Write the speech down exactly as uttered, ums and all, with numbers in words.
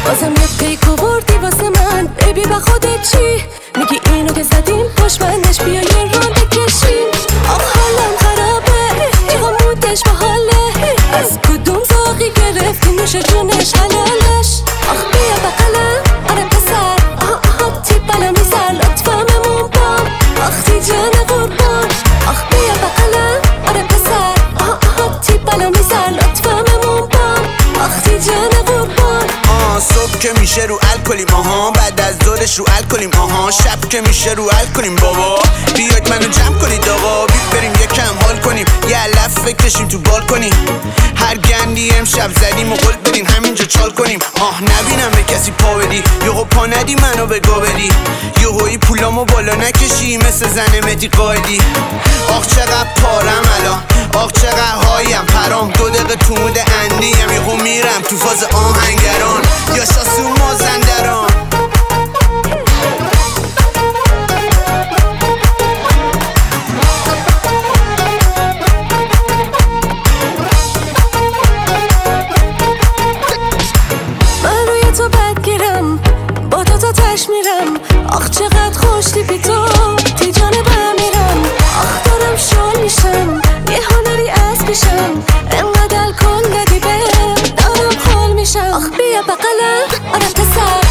بازم یه پیک آوردی واسه من بیبی و خودت چی؟ میگی اینو که زدیم پشت بندش بیا یه ران بکشیم. آخ حالم خرابه چقا مودش باحاله، از کدوم زاقی گرفتی نوش جونش حلالش. آخ بیا بقلم آره پسر، آها آها تی بلا میزر لطفا ممون بام. آخ تی جان قربان، آخ بیا بقلم آره پسر، آها آها تی بلا میزر لطفا ممون بام. آخ تی جان قربان. آه صبح که میشه رو الکلیم آها، بعد از ظهرش رو الکلیم آها، شب که میشه رو الکلیم بابا. بیاید منو جمع کنید آقا، بی بریم یکم حال کنیم، یه علف بکشیم تو بال کنیم. هر گندی امشب زدیم و قول بدیم همینجا چال کنیم. آه نبینم به کسی پا بدی، یهو پا ندی منو به گا بدی، یهویی پولامو بالا نکشی مثل زن مهدی قائدی. آخ چقدر پارم الان، آخ چقدر هایم پرام، دو دقیقه تو مود اندیم یهو میرم تو فاز آهنگران یا شاسو مازندران. من روی تو بدگیرم با تو تا تش میرم. آخ چقدر خوشتی بی تو تی جان بمیرم. آخ دارم شال میشم یه هنری از پیشم، انقدر کن دادی بهم دارم خال میشم. آخ بیا بقلم آره پسر،